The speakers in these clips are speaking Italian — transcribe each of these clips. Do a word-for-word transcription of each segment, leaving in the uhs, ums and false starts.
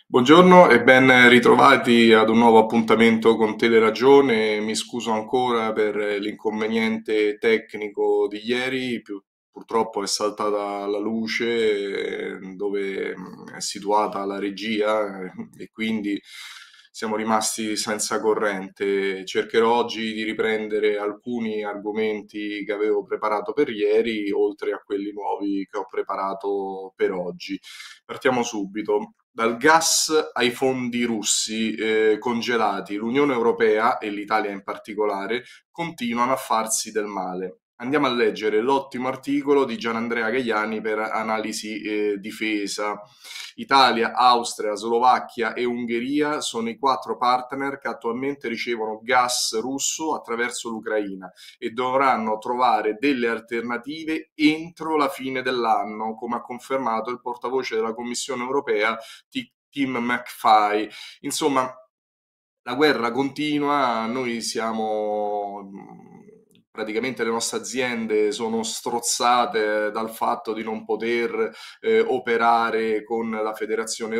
Buongiorno e ben ritrovati ad un nuovo appuntamento con Teleragione. Mi scuso ancora per l'inconveniente tecnico di ieri, più- purtroppo è saltata la luce eh, dove mm, è situata la regia eh, e quindi siamo rimasti senza corrente. Cercherò oggi di riprendere alcuni argomenti che avevo preparato per ieri, oltre a quelli nuovi che ho preparato per oggi. Partiamo subito. Dal gas ai fondi russi eh, congelati, l'Unione Europea, e l'Italia in particolare, continuano a farsi del male. Andiamo a leggere l'ottimo articolo di Gianandrea Gaiani per Analisi eh, Difesa. Italia, Austria, Slovacchia e Ungheria sono i quattro partner che attualmente ricevono gas russo attraverso l'Ucraina e dovranno trovare delle alternative entro la fine dell'anno, come ha confermato il portavoce della Commissione europea Tim McFly. Insomma, la guerra continua, noi siamo praticamente le nostre aziende sono strozzate dal fatto di non poter eh, operare con la Federazione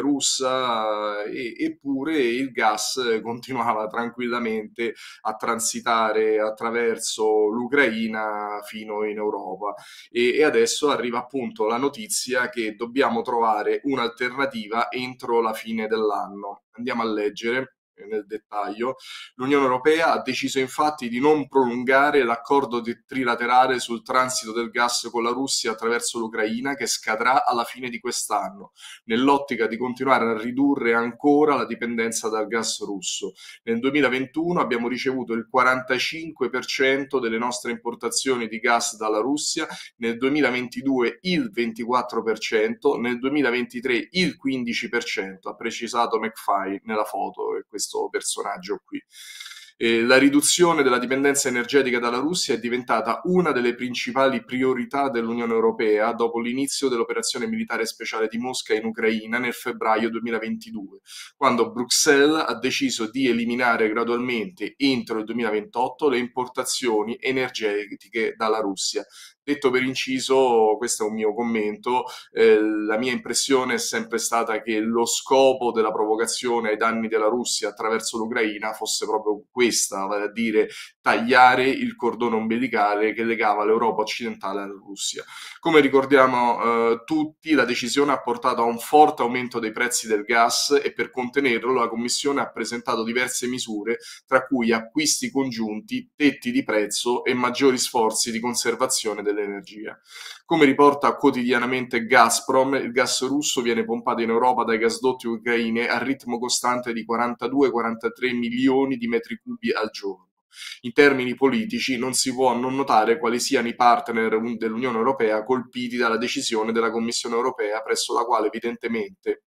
Russa e, eppure il gas continuava tranquillamente a transitare attraverso l'Ucraina fino in Europa e, e adesso arriva appunto la notizia che dobbiamo trovare un'alternativa entro la fine dell'anno. Andiamo a leggere nel dettaglio. L'Unione Europea ha deciso infatti di non prolungare l'accordo trilaterale sul transito del gas con la Russia attraverso l'Ucraina che scadrà alla fine di quest'anno, nell'ottica di continuare a ridurre ancora la dipendenza dal gas russo. Nel duemilaventuno abbiamo ricevuto il quarantacinque per cento delle nostre importazioni di gas dalla Russia, nel duemilaventidue il ventiquattro per cento, nel duemilaventitré il quindici per cento, ha precisato McFly nella foto, e questo personaggio qui. Eh, la riduzione della dipendenza energetica dalla Russia è diventata una delle principali priorità dell'Unione Europea dopo l'inizio dell'operazione militare speciale di Mosca in Ucraina nel febbraio duemilaventidue, quando Bruxelles ha deciso di eliminare gradualmente entro il duemilaventotto le importazioni energetiche dalla Russia. Detto per inciso, questo è un mio commento, eh, la mia impressione è sempre stata che lo scopo della provocazione ai danni della Russia attraverso l'Ucraina fosse proprio questa, vale a dire tagliare il cordone ombelicale che legava l'Europa occidentale alla Russia. Come ricordiamo eh, tutti, la decisione ha portato a un forte aumento dei prezzi del gas e per contenerlo la Commissione ha presentato diverse misure, tra cui acquisti congiunti, tetti di prezzo e maggiori sforzi di conservazione dell'energia. Come riporta quotidianamente Gazprom, il gas russo viene pompato in Europa dai gasdotti ucraini a ritmo costante di quarantadue quarantatré milioni di metri cubi al giorno. In termini politici non si può non notare quali siano i partner dell'Unione Europea colpiti dalla decisione della Commissione Europea, presso la quale evidentemente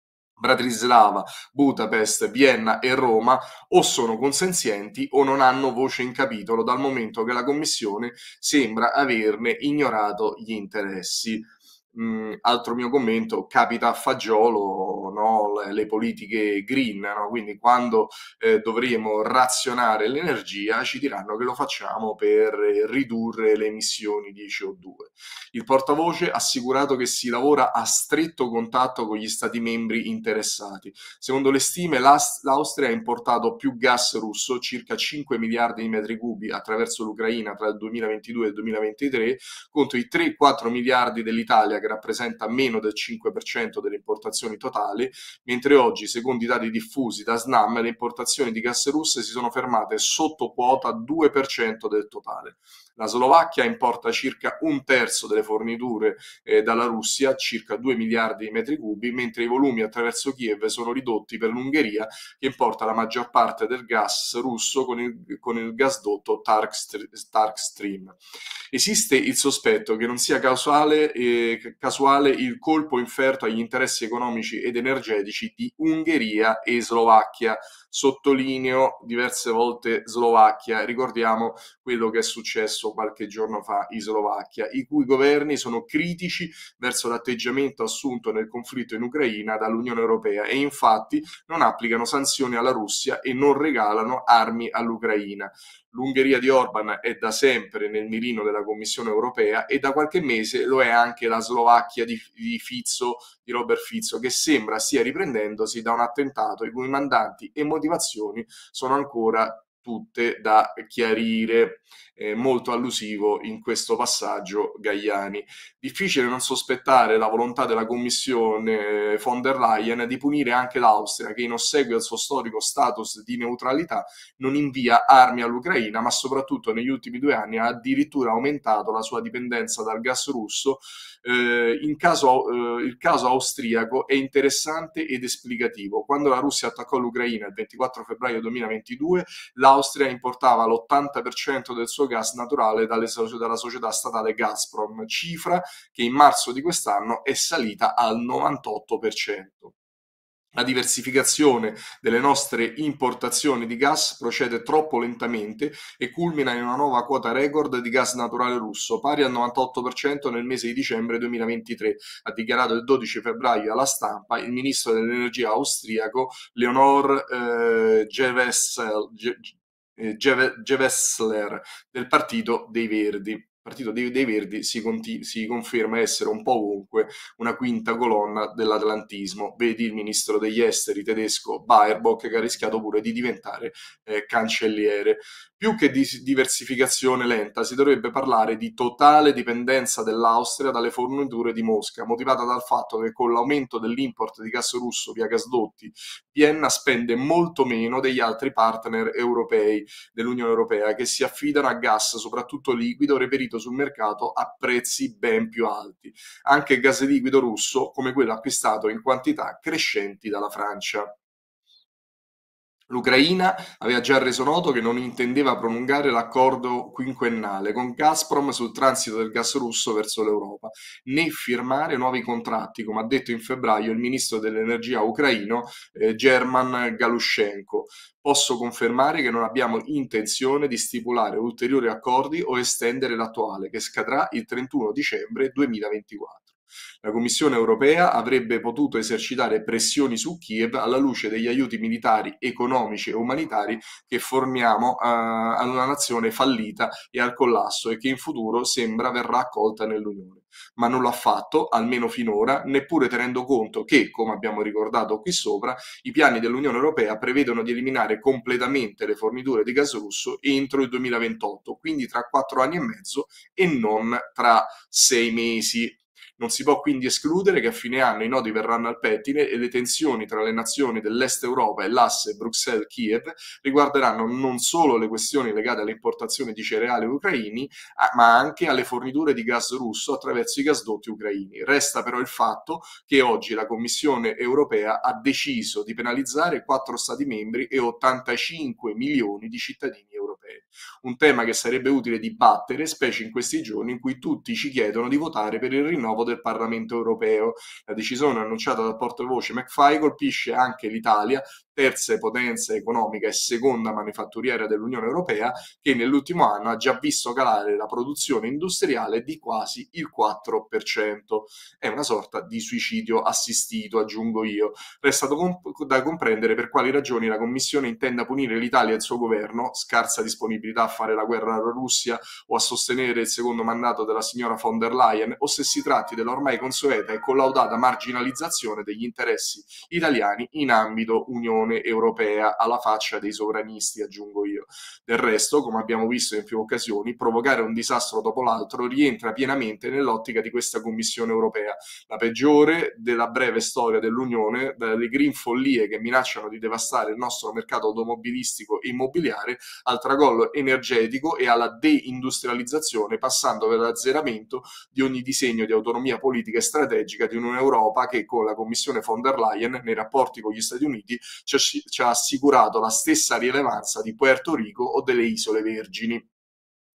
Bratislava, Budapest, Vienna e Roma o sono consenzienti o non hanno voce in capitolo, dal momento che la Commissione sembra averne ignorato gli interessi. Mm, altro mio commento, capita a fagiolo, no, le, le politiche green, no? Quindi quando eh, dovremo razionare l'energia ci diranno che lo facciamo per eh, ridurre le emissioni di C O due. Il portavoce ha assicurato che si lavora a stretto contatto con gli Stati membri interessati. Secondo le stime, l'Austria ha importato più gas russo, circa cinque miliardi di metri cubi, attraverso l'Ucraina tra il duemilaventidue e il duemilaventitré, contro i tre quattro miliardi dell'Italia, che rappresenta meno del cinque per cento delle importazioni totali, mentre oggi, secondo i dati diffusi da SNAM, le importazioni di gas russe si sono fermate sotto quota due per cento del totale. La Slovacchia importa circa un terzo delle forniture eh, dalla Russia, circa due miliardi di metri cubi, mentre i volumi attraverso Kiev sono ridotti per l'Ungheria, che importa la maggior parte del gas russo con il, con il gasdotto Tark Stream. Esiste il sospetto che non sia casuale, eh, casuale il colpo inferto agli interessi economici ed energetici di Ungheria e Slovacchia. Sottolineo diverse volte Slovacchia, ricordiamo quello che è successo visto qualche giorno fa in Slovacchia, i cui governi sono critici verso l'atteggiamento assunto nel conflitto in Ucraina dall'Unione Europea e infatti non applicano sanzioni alla Russia e non regalano armi all'Ucraina. L'Ungheria di Orban è da sempre nel mirino della Commissione Europea e da qualche mese lo è anche la Slovacchia di, di Fizzo, di Robert Fizzo, che sembra stia riprendendosi da un attentato i cui mandanti e motivazioni sono ancora tutte da chiarire. Eh, molto allusivo in questo passaggio Gajani. Difficile non sospettare la volontà della Commissione von der Leyen di punire anche l'Austria, che in ossequio al suo storico status di neutralità non invia armi all'Ucraina, ma soprattutto negli ultimi due anni ha addirittura aumentato la sua dipendenza dal gas russo. Eh, in caso, eh, il caso austriaco è interessante ed esplicativo. Quando la Russia attaccò l'Ucraina il ventiquattro febbraio duemilaventidue, l'Austria importava l'ottanta per cento del suo gas naturale dalle, dalla società statale Gazprom, cifra che in marzo di quest'anno è salita al novantotto per cento. La diversificazione delle nostre importazioni di gas procede troppo lentamente e culmina in una nuova quota record di gas naturale russo, pari al novantotto per cento nel mese di dicembre duemilaventitré, ha dichiarato il dodici febbraio alla stampa il ministro dell'energia austriaco Leonor eh, Gewessel, eh, Gewessler del Partito dei Verdi. Il Partito dei, dei Verdi si, conti, si conferma essere un po' ovunque una quinta colonna dell'atlantismo. Vedi il ministro degli esteri tedesco Baerbock, che ha rischiato pure di diventare eh, cancelliere. Più che di diversificazione lenta, si dovrebbe parlare di totale dipendenza dell'Austria dalle forniture di Mosca, motivata dal fatto che con l'aumento dell'import di gas russo via gasdotti, Vienna spende molto meno degli altri partner europei dell'Unione Europea, che si affidano a gas, soprattutto liquido, reperito sul mercato a prezzi ben più alti. Anche il gas liquido russo, come quello acquistato in quantità crescenti dalla Francia. L'Ucraina aveva già reso noto che non intendeva prolungare l'accordo quinquennale con Gazprom sul transito del gas russo verso l'Europa, né firmare nuovi contratti, come ha detto in febbraio il ministro dell'energia ucraino eh, German Galushenko. Posso confermare che non abbiamo intenzione di stipulare ulteriori accordi o estendere l'attuale, che scadrà il trentuno dicembre duemilaventiquattro. La Commissione europea avrebbe potuto esercitare pressioni su Kiev alla luce degli aiuti militari, economici e umanitari che forniamo uh, ad una nazione fallita e al collasso e che in futuro sembra verrà accolta nell'Unione. Ma non l'ha fatto, almeno finora, neppure tenendo conto che, come abbiamo ricordato qui sopra, i piani dell'Unione Europea prevedono di eliminare completamente le forniture di gas russo entro il duemilaventotto, quindi tra quattro anni e mezzo e non tra sei mesi. Non si può quindi escludere che a fine anno i nodi verranno al pettine e le tensioni tra le nazioni dell'Est Europa e l'asse Bruxelles-Kiev riguarderanno non solo le questioni legate alle importazioni di cereali ucraini, ma anche alle forniture di gas russo attraverso i gasdotti ucraini. Resta però il fatto che oggi la Commissione europea ha deciso di penalizzare quattro Stati membri e ottantacinque milioni di cittadini europei. Un tema che sarebbe utile dibattere, specie in questi giorni in cui tutti ci chiedono di votare per il rinnovo del Parlamento europeo. La decisione annunciata dal portavoce McFly colpisce anche l'Italia, terza potenza economica e seconda manifatturiera dell'Unione Europea, che nell'ultimo anno ha già visto calare la produzione industriale di quasi il quattro per cento. È una sorta di suicidio assistito, aggiungo io. Resta da comprendere per quali ragioni la Commissione intenda punire l'Italia e il suo governo, scarsa disponibilità a fare la guerra alla Russia o a sostenere il secondo mandato della signora von der Leyen, o se si tratti dell'ormai consueta e collaudata marginalizzazione degli interessi italiani in ambito Unione Europea, alla faccia dei sovranisti, aggiungo io. Del resto, come abbiamo visto in più occasioni, provocare un disastro dopo l'altro rientra pienamente nell'ottica di questa Commissione Europea, la peggiore della breve storia dell'Unione, dalle green follie che minacciano di devastare il nostro mercato automobilistico e immobiliare, al tracollo energetico e alla deindustrializzazione, passando per l'azzeramento di ogni disegno di autonomia politica e strategica di un'Europa che, con la Commissione von der Leyen, nei rapporti con gli Stati Uniti, ci ha, ci ha assicurato la stessa rilevanza di Puerto Rico o delle Isole Vergini.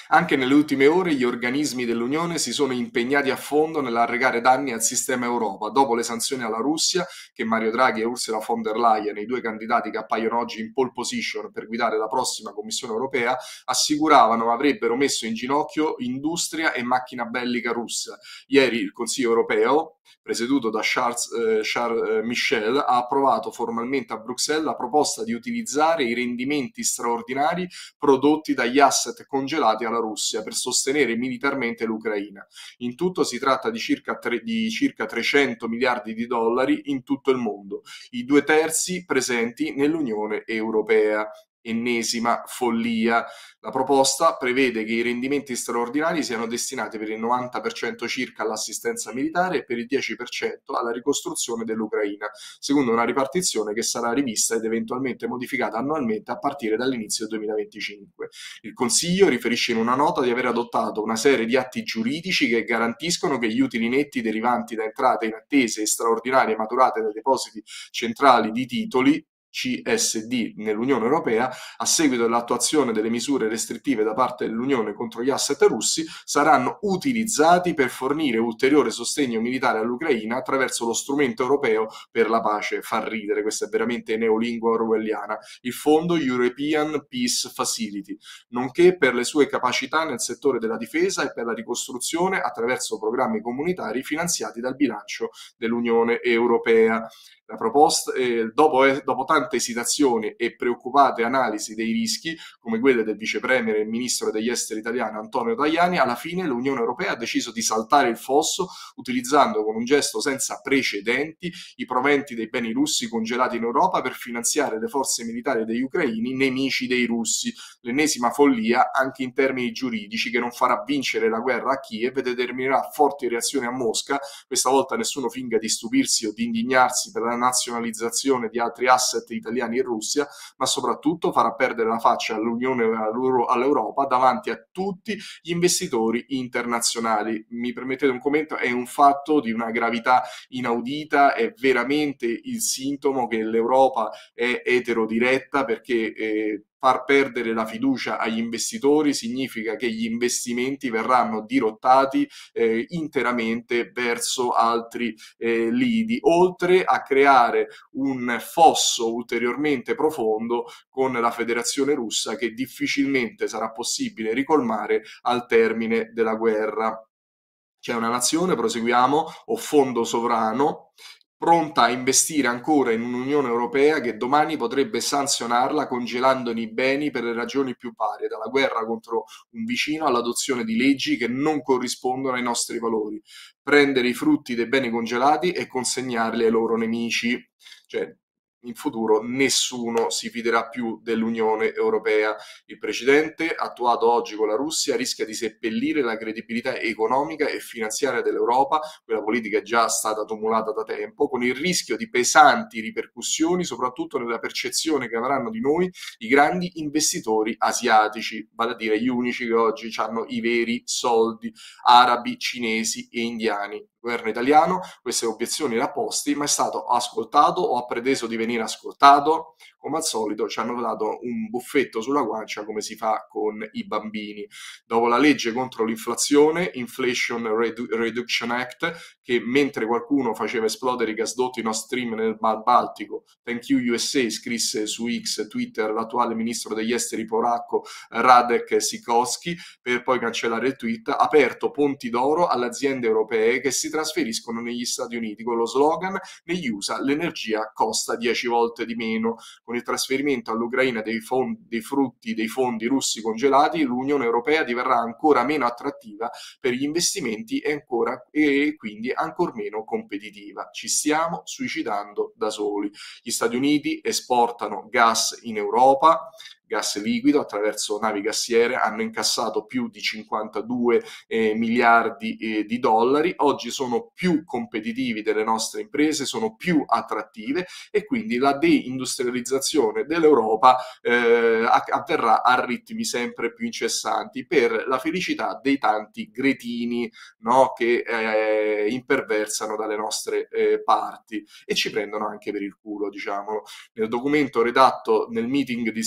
Anche nelle ultime ore gli organismi dell'Unione si sono impegnati a fondo nell'arrecare danni al sistema Europa, dopo le sanzioni alla Russia che Mario Draghi e Ursula von der Leyen, i due candidati che appaiono oggi in pole position per guidare la prossima Commissione europea, assicuravano avrebbero messo in ginocchio industria e macchina bellica russa. Ieri il Consiglio europeo, presieduto da Charles, eh, Charles eh, Michel, ha approvato formalmente a Bruxelles la proposta di utilizzare i rendimenti straordinari prodotti dagli asset congelati alla Russia per sostenere militarmente l'Ucraina. In tutto si tratta di circa, tre, di circa trecento miliardi di dollari in tutto il mondo, i due terzi presenti nell'Unione Europea. Ennesima follia. La proposta prevede che i rendimenti straordinari siano destinati per il novanta per cento circa all'assistenza militare e per il dieci per cento alla ricostruzione dell'Ucraina, secondo una ripartizione che sarà rivista ed eventualmente modificata annualmente a partire dall'inizio del duemilaventicinque. Il Consiglio riferisce in una nota di aver adottato una serie di atti giuridici che garantiscono che gli utili netti derivanti da entrate inattese e straordinarie maturate dai depositi centrali di titoli C S D nell'Unione Europea, a seguito dell'attuazione delle misure restrittive da parte dell'Unione contro gli asset russi, saranno utilizzati per fornire ulteriore sostegno militare all'Ucraina attraverso lo strumento europeo per la pace. Fa ridere, questa è veramente neolingua orwelliana, il Fondo European Peace Facility, nonché per le sue capacità nel settore della difesa e per la ricostruzione attraverso programmi comunitari finanziati dal bilancio dell'Unione Europea. La proposta, eh, dopo, eh, dopo tante esitazioni e preoccupate analisi dei rischi, come quelle del vice premier e ministro degli esteri italiano Antonio Tajani, alla fine l'Unione Europea ha deciso di saltare il fosso utilizzando con un gesto senza precedenti i proventi dei beni russi congelati in Europa per finanziare le forze militari degli ucraini nemici dei russi. L'ennesima follia anche in termini giuridici che non farà vincere la guerra a Kiev e determinerà forti reazioni a Mosca. Questa volta nessuno finga di stupirsi o di indignarsi per la nazionalizzazione di altri asset italiani in Russia, ma soprattutto farà perdere la faccia all'Unione e all'Europa davanti a tutti gli investitori internazionali. Mi permettete un commento? È un fatto di una gravità inaudita, è veramente il sintomo che l'Europa è eterodiretta, perché eh, far perdere la fiducia agli investitori significa che gli investimenti verranno dirottati eh, interamente verso altri eh, lidi, oltre a creare un fosso ulteriormente profondo con la Federazione Russa che difficilmente sarà possibile ricolmare al termine della guerra. C'è una nazione, proseguiamo, o fondo sovrano, pronta a investire ancora in un'Unione Europea che domani potrebbe sanzionarla congelandone i beni per le ragioni più varie, dalla guerra contro un vicino all'adozione di leggi che non corrispondono ai nostri valori, prendere i frutti dei beni congelati e consegnarli ai loro nemici. Cioè, in futuro nessuno si fiderà più dell'Unione Europea. Il precedente, attuato oggi con la Russia, rischia di seppellire la credibilità economica e finanziaria dell'Europa, quella politica è già stata tumulata da tempo, con il rischio di pesanti ripercussioni, soprattutto nella percezione che avranno di noi i grandi investitori asiatici, vale a dire gli unici che oggi hanno i veri soldi, arabi, cinesi e indiani. Il governo italiano queste obiezioni le ha poste, ma è stato ascoltato o ha preteso di venire ascoltato? Come al solito ci hanno dato un buffetto sulla guancia, come si fa con i bambini. Dopo la legge contro l'inflazione, Inflation Redu- Reduction Act, che mentre qualcuno faceva esplodere i gasdotti Nord Stream nel Mar Baltico, thank you U S A, scrisse su X, Twitter, l'attuale ministro degli esteri polacco Radek Sikorski, per poi cancellare il tweet, ha aperto ponti d'oro alle aziende europee che si trasferiscono negli Stati Uniti con lo slogan: negli U S A l'energia costa dieci volte di meno. Con il trasferimento all'Ucraina dei, fondi, dei frutti dei fondi russi congelati, l'Unione Europea diverrà ancora meno attrattiva per gli investimenti e, ancora, e quindi ancor meno competitiva. Ci stiamo suicidando da soli. Gli Stati Uniti esportano gas in Europa, gas liquido attraverso navi gassiere, hanno incassato più di cinquantadue eh, miliardi eh, di dollari, oggi sono più competitivi delle nostre imprese, sono più attrattive e quindi la deindustrializzazione dell'Europa eh, avverrà a ritmi sempre più incessanti per la felicità dei tanti gretini, no, che eh, imperversano dalle nostre eh, parti e ci prendono anche per il culo, diciamolo. Nel documento redatto nel meeting di Stoccolma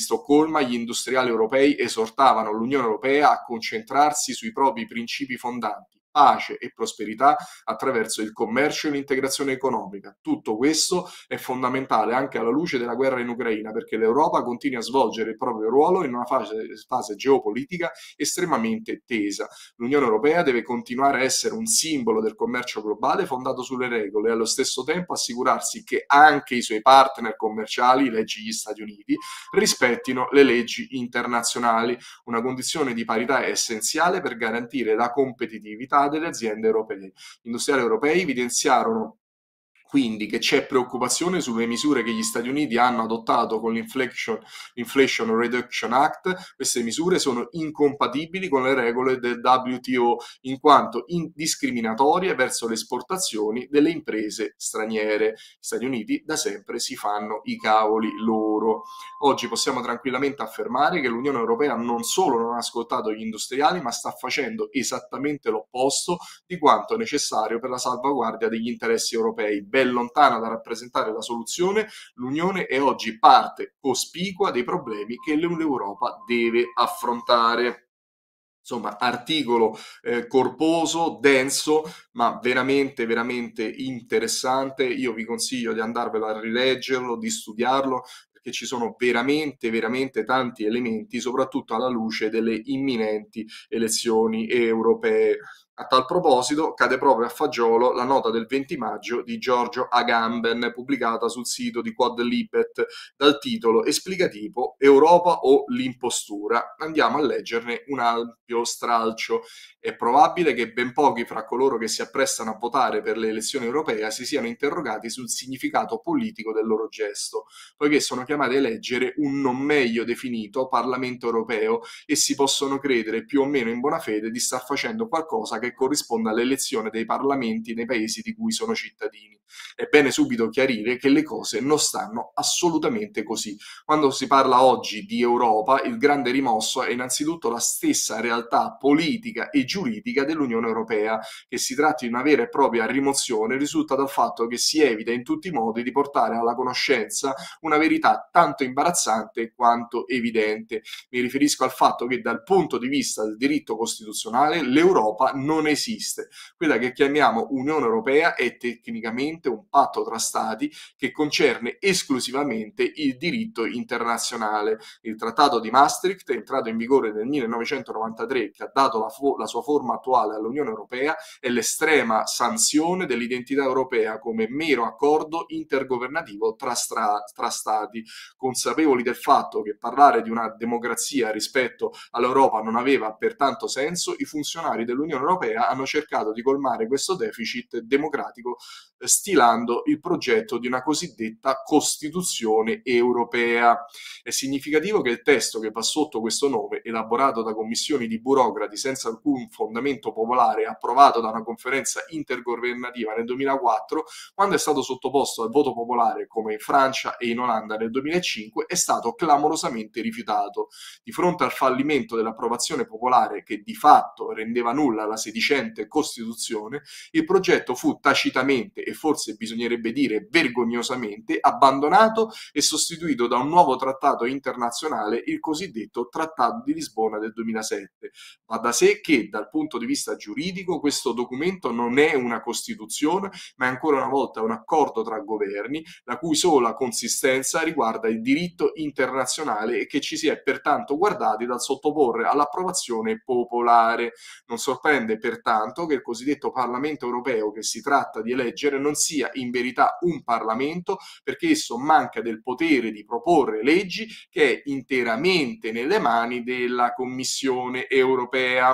Stoccolma gli industriali europei esortavano l'Unione Europea a concentrarsi sui propri principi fondanti, pace e prosperità attraverso il commercio e l'integrazione economica. Tutto questo è fondamentale anche alla luce della guerra in Ucraina, perché l'Europa continua a svolgere il proprio ruolo in una fase, fase geopolitica estremamente tesa. L'Unione Europea deve continuare a essere un simbolo del commercio globale fondato sulle regole e allo stesso tempo assicurarsi che anche i suoi partner commerciali, leggi gli Stati Uniti, rispettino le leggi internazionali. Una condizione di parità è essenziale per garantire la competitività delle aziende europee. Gli industriali europei evidenziarono quindi che c'è preoccupazione sulle misure che gli Stati Uniti hanno adottato con l'Inflation Inflation Reduction Act. Queste misure sono incompatibili con le regole del W T O in quanto discriminatorie verso le esportazioni delle imprese straniere. Gli Stati Uniti da sempre si fanno i cavoli loro. Oggi possiamo tranquillamente affermare che l'Unione Europea non solo non ha ascoltato gli industriali, ma sta facendo esattamente l'opposto di quanto necessario per la salvaguardia degli interessi europei. Ben lontana da rappresentare la soluzione, l'Unione è oggi parte cospicua dei problemi che l'Europa deve affrontare. Insomma, articolo eh, corposo, denso, ma veramente, veramente interessante. Io vi consiglio di andarvelo a rileggerlo, di studiarlo, perché ci sono veramente, veramente tanti elementi, soprattutto alla luce delle imminenti elezioni europee. A tal proposito, cade proprio a fagiolo la nota del venti maggio di Giorgio Agamben, pubblicata sul sito di Quadlibet, dal titolo esplicativo Europa o l'impostura. Andiamo a leggerne un ampio stralcio. È probabile che ben pochi fra coloro che si apprestano a votare per le elezioni europee si siano interrogati sul significato politico del loro gesto, poiché sono chiamati a eleggere un non meglio definito Parlamento europeo e si possono credere più o meno in buona fede di star facendo qualcosa che corrisponda all'elezione dei parlamenti nei paesi di cui sono cittadini. È bene subito chiarire che le cose non stanno assolutamente così. Quando si parla oggi di Europa, il grande rimosso è innanzitutto la stessa realtà politica e giuridica dell'Unione Europea. Che si tratti di una vera e propria rimozione risulta dal fatto che si evita in tutti i modi di portare alla conoscenza una verità tanto imbarazzante quanto evidente. Mi riferisco al fatto che dal punto di vista del diritto costituzionale l'Europa non esiste. Quella che chiamiamo Unione Europea è tecnicamente un patto tra stati che concerne esclusivamente il diritto internazionale. Il Trattato di Maastricht, entrato in vigore nel millenovecentonovantatré, che ha dato la, fo- la sua forma attuale all'Unione Europea, è l'estrema sanzione dell'identità europea come mero accordo intergovernativo tra, stra- tra stati, consapevoli del fatto che parlare di una democrazia rispetto all'Europa non aveva pertanto senso. I funzionari dell'Unione Europea hanno cercato di colmare questo deficit democratico eh, stilando il progetto di una cosiddetta Costituzione europea. È significativo che il testo che va sotto questo nome, elaborato da commissioni di burocrati senza alcun fondamento popolare, approvato da una conferenza intergovernativa nel duemilaquattro, quando è stato sottoposto al voto popolare, come in Francia e in Olanda nel duemilacinque, è stato clamorosamente rifiutato. Di fronte al fallimento dell'approvazione popolare, che di fatto rendeva nulla la sedicente Costituzione, il progetto fu tacitamente e forse bisognerebbe dire vergognosamente abbandonato e sostituito da un nuovo trattato internazionale, il cosiddetto Trattato di Lisbona del duemilasette. Va da sé che dal punto di vista giuridico questo documento non è una Costituzione, ma è ancora una volta un accordo tra governi, la cui sola consistenza riguarda il diritto internazionale e che ci si è pertanto guardati dal sottoporre all'approvazione popolare. Non sorprende pertanto che il cosiddetto Parlamento europeo che si tratta di eleggere non sia in verità un Parlamento, perché esso manca del potere di proporre leggi, che è interamente nelle mani della Commissione europea.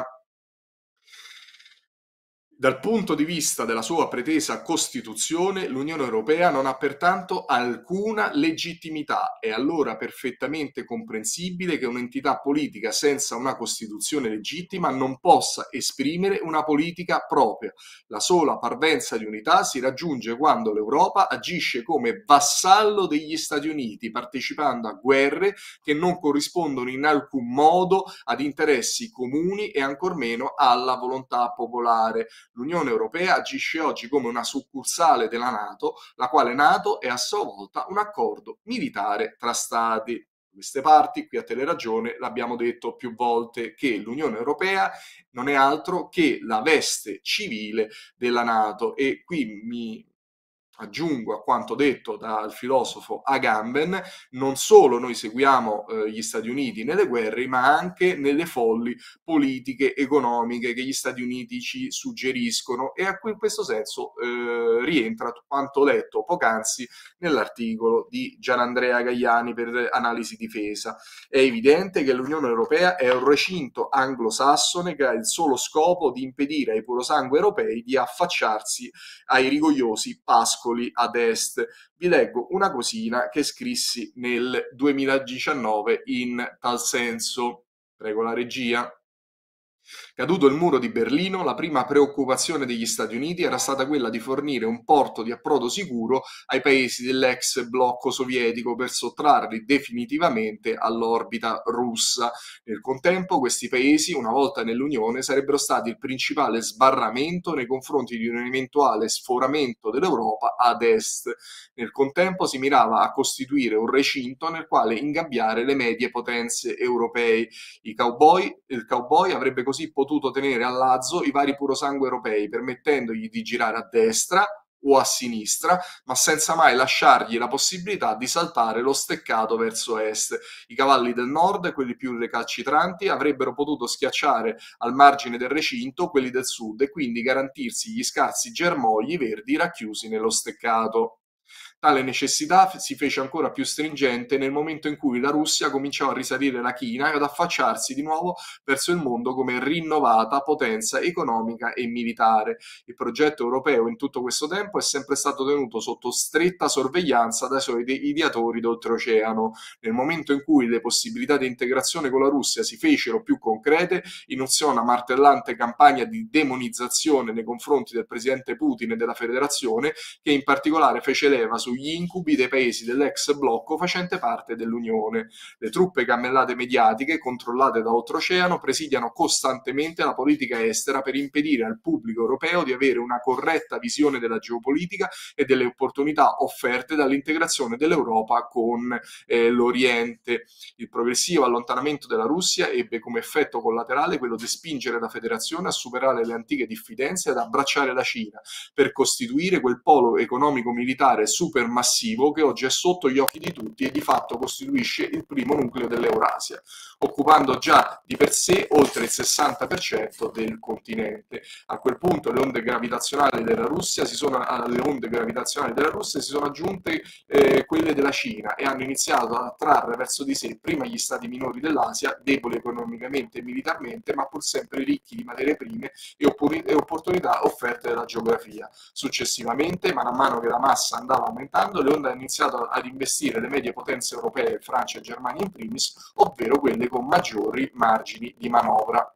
Dal punto di vista della sua pretesa Costituzione, l'Unione Europea non ha pertanto alcuna legittimità. È allora perfettamente comprensibile che un'entità politica senza una Costituzione legittima non possa esprimere una politica propria. La sola parvenza di unità si raggiunge quando l'Europa agisce come vassallo degli Stati Uniti, partecipando a guerre che non corrispondono in alcun modo ad interessi comuni e ancor meno alla volontà popolare. L'Unione Europea agisce oggi come una succursale della NATO, la quale NATO è a sua volta un accordo militare tra stati. queste parti, qui a Teleragione l'abbiamo detto più volte che l'Unione Europea non è altro che la veste civile della NATO e qui mi aggiungo a quanto detto dal filosofo Agamben, non solo noi seguiamo eh, gli Stati Uniti nelle guerre, ma anche nelle folli politiche economiche che gli Stati Uniti ci suggeriscono e a cui in questo senso eh, rientra quanto letto poc'anzi nell'articolo di Gianandrea Gaiani per Analisi Difesa. È evidente che l'Unione Europea è un recinto anglosassone che ha il solo scopo di impedire ai purosangue europei di affacciarsi ai rigogliosi pascoli ad est. Vi leggo una cosina che scrissi nel duemiladiciannove in tal senso. Prego la regia. Caduto il muro di Berlino, la prima preoccupazione degli Stati Uniti era stata quella di fornire un porto di approdo sicuro ai paesi dell'ex blocco sovietico per sottrarli definitivamente all'orbita russa. Nel contempo, questi paesi, una volta nell'Unione, sarebbero stati il principale sbarramento nei confronti di un eventuale sforamento dell'Europa ad est. Nel contempo si mirava a costituire un recinto nel quale ingabbiare le medie potenze europee. I cowboy, il cowboy avrebbe così potuto tenere a lazzo i vari purosangue europei, permettendogli di girare a destra o a sinistra, ma senza mai lasciargli la possibilità di saltare lo steccato verso est. I cavalli del nord, quelli più recalcitranti, avrebbero potuto schiacciare al margine del recinto quelli del sud e quindi garantirsi gli scarsi germogli verdi racchiusi nello steccato. Tale necessità si fece ancora più stringente nel momento in cui la Russia cominciò a risalire la china e ad affacciarsi di nuovo verso il mondo come rinnovata potenza economica e militare. Il progetto europeo in tutto questo tempo è sempre stato tenuto sotto stretta sorveglianza dai suoi ideatori d'oltreoceano. Nel momento in cui le possibilità di integrazione con la Russia si fecero più concrete, iniziò una martellante campagna di demonizzazione nei confronti del presidente Putin e della Federazione, che in particolare fece leva sugli incubi dei paesi dell'ex blocco facente parte dell'Unione. Le truppe cammellate mediatiche, controllate da oltreoceano, presidiano costantemente la politica estera per impedire al pubblico europeo di avere una corretta visione della geopolitica e delle opportunità offerte dall'integrazione dell'Europa con eh, l'Oriente. Il progressivo allontanamento della Russia ebbe come effetto collaterale quello di spingere la Federazione a superare le antiche diffidenze e ad abbracciare la Cina per costituire quel polo economico-militare supermassivo che oggi è sotto gli occhi di tutti e di fatto costituisce il primo nucleo dell'Eurasia, occupando già di per sé oltre il sessanta per cento del continente. A quel punto le onde gravitazionali della Russia si sono, alle onde gravitazionali della Russia si sono aggiunte eh, quelle della Cina e hanno iniziato ad attrarre verso di sé prima gli stati minori dell'Asia, deboli economicamente e militarmente, ma pur sempre ricchi di materie prime e, oppor- e opportunità offerte dalla geografia. Successivamente, man mano che la massa andava aumentando, le onde hanno iniziato ad investire le medie potenze europee, Francia e Germania in primis, ovvero quelle con maggiori margini di manovra.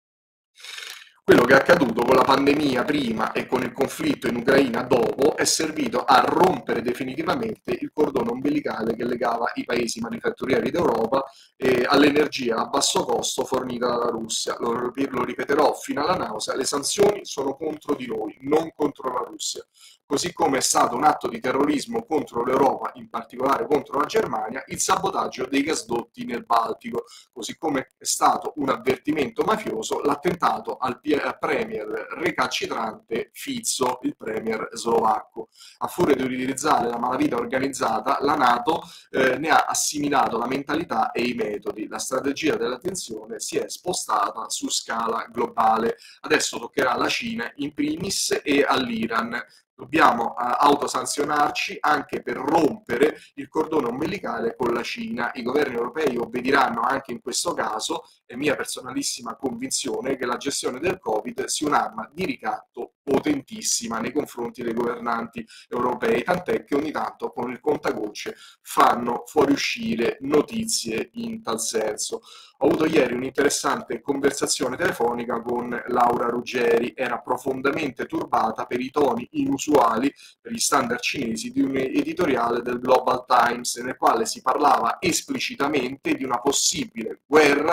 Quello che è accaduto con la pandemia prima e con il conflitto in Ucraina dopo è servito a rompere definitivamente il cordone ombelicale che legava i paesi manifatturieri d'Europa eh, all'energia a basso costo fornita dalla Russia. Lo, lo ripeterò fino alla nausea, le sanzioni sono contro di noi, non contro la Russia. Così come è stato un atto di terrorismo contro l'Europa, in particolare contro la Germania, il sabotaggio dei gasdotti nel Baltico, così come è stato un avvertimento mafioso l'attentato al premier recalcitrante Fico, il premier slovacco. A furia di utilizzare la malavita organizzata, la NATO eh, ne ha assimilato la mentalità e i metodi. La strategia della tensione si è spostata su scala globale. Adesso toccherà alla Cina in primis e all'Iran. Dobbiamo uh, autosanzionarci anche per rompere il cordone ombelicale con la Cina. I governi europei obbediranno anche in questo caso, è mia personalissima convinzione che la gestione del Covid sia un'arma di ricatto potentissima nei confronti dei governanti europei, tant'è che ogni tanto con il contagocce fanno fuoriuscire notizie in tal senso. Ho avuto ieri un'interessante conversazione telefonica con Laura Ruggeri, era profondamente turbata per i toni inusuali per gli standard cinesi di un editoriale del Global Times nel quale si parlava esplicitamente di una possibile guerra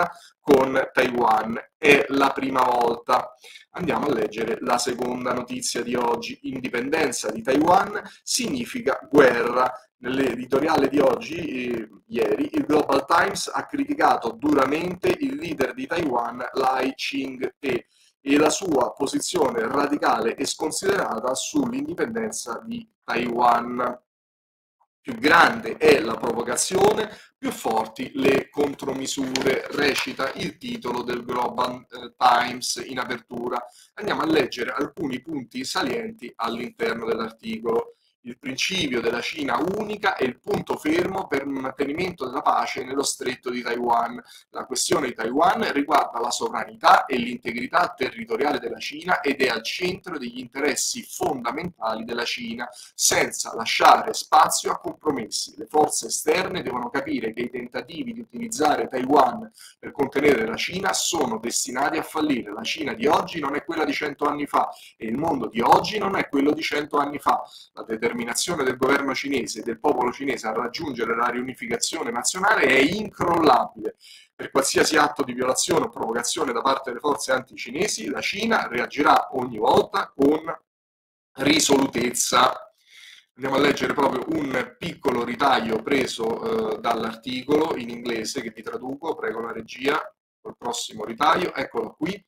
con Taiwan. È la prima volta. Andiamo a leggere la seconda notizia di oggi. Indipendenza di Taiwan significa guerra. Nell'editoriale di oggi, eh, ieri, il Global Times ha criticato duramente il leader di Taiwan, Lai Ching-te, e la sua posizione radicale e sconsiderata sull'indipendenza di Taiwan. Più grande è la provocazione, più forti le contromisure, recita il titolo del Global Times in apertura. Andiamo a leggere alcuni punti salienti all'interno dell'articolo. Il principio della Cina unica è il punto fermo per il mantenimento della pace nello stretto di Taiwan. La questione di Taiwan riguarda la sovranità e l'integrità territoriale della Cina ed è al centro degli interessi fondamentali della Cina, senza lasciare spazio a compromessi. Le forze esterne devono capire che i tentativi di utilizzare Taiwan per contenere la Cina sono destinati a fallire. La Cina di oggi non è quella di cento anni fa e il mondo di oggi non è quello di cento anni fa. La determinazione del governo cinese e del popolo cinese a raggiungere la riunificazione nazionale è incrollabile. Per qualsiasi atto di violazione o provocazione da parte delle forze anticinesi, la Cina reagirà ogni volta con risolutezza. Andiamo a leggere proprio un piccolo ritaglio preso eh, dall'articolo in inglese che vi traduco, prego la regia, col prossimo ritaglio, eccolo qui.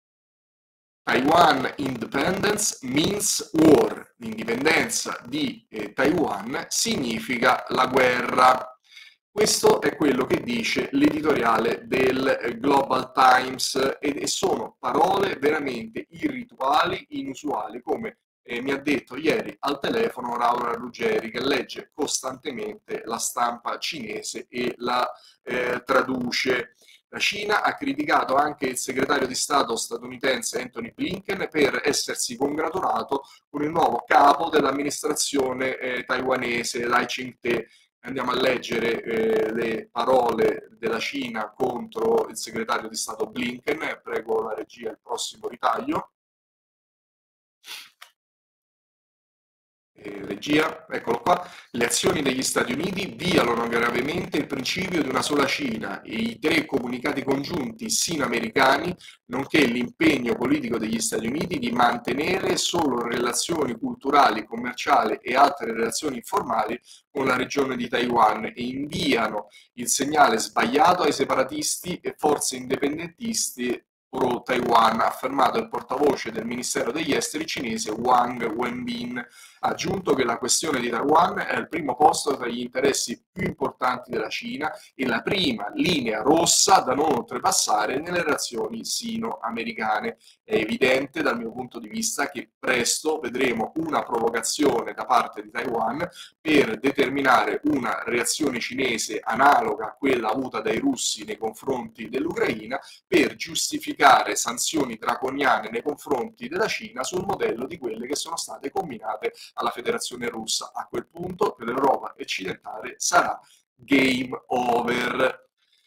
Taiwan independence means war. L'indipendenza di eh, Taiwan significa la guerra. Questo è quello che dice l'editoriale del Global Times e sono parole veramente irrituali, inusuali, come eh, mi ha detto ieri al telefono Laura Ruggeri, che legge costantemente la stampa cinese e la eh, traduce. La Cina ha criticato anche il segretario di Stato statunitense Anthony Blinken per essersi congratulato con il nuovo capo dell'amministrazione eh, taiwanese, Lai Ching-te. Andiamo a leggere eh, le parole della Cina contro il segretario di Stato Blinken. Prego la regia, il prossimo ritaglio. Eh, regia, eccolo qua. Le azioni degli Stati Uniti violano gravemente il principio di una sola Cina e i tre comunicati congiunti sino-americani, nonché l'impegno politico degli Stati Uniti di mantenere solo relazioni culturali, commerciali e altre relazioni informali con la regione di Taiwan e inviano il segnale sbagliato ai separatisti e forze indipendentisti pro-Taiwan, ha affermato il portavoce del Ministero degli Esteri cinese Wang Wenbin. Ha aggiunto che la questione di Taiwan è al primo posto tra gli interessi più importanti della Cina e la prima linea rossa da non oltrepassare nelle relazioni sino-americane. È evidente dal mio punto di vista che presto vedremo una provocazione da parte di Taiwan per determinare una reazione cinese analoga a quella avuta dai russi nei confronti dell'Ucraina per giustificare sanzioni draconiane nei confronti della Cina sul modello di quelle che sono state combinate alla Federazione Russa. A quel punto per l'Europa occidentale sarà game over.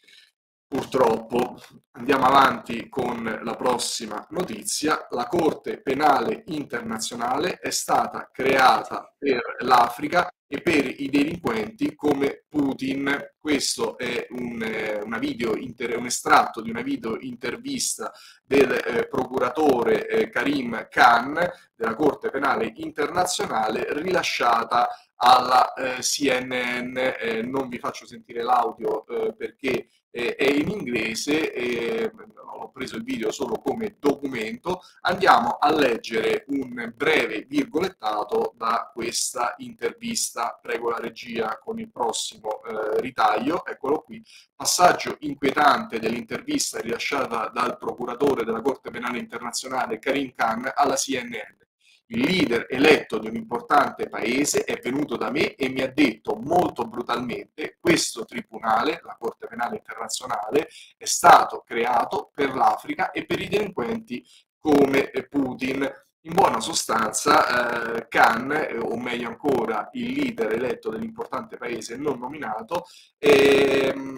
Purtroppo. Andiamo avanti con la prossima notizia. La Corte Penale Internazionale è stata creata per l'Africa e per i delinquenti come Putin. Questo è un, una video inter, un estratto di una video intervista del eh, procuratore eh, Karim Khan della Corte Penale Internazionale rilasciata alla eh, C N N. Eh, non vi faccio sentire l'audio eh, perché eh, è in inglese, eh, ho preso il video solo come documento. Andiamo a leggere un breve virgolettato da questa intervista. Prego la regia con il prossimo eh, ritaglio, eccolo qui. Passaggio inquietante dell'intervista rilasciata dal procuratore della Corte Penale Internazionale Karim Khan alla C N N. Il leader eletto di un importante paese è venuto da me e mi ha detto molto brutalmente: questo tribunale, la Corte Penale Internazionale, è stato creato per l'Africa e per i delinquenti come Putin. In buona sostanza, eh, Khan, eh, o meglio ancora il leader eletto dell'importante paese non nominato, ehm,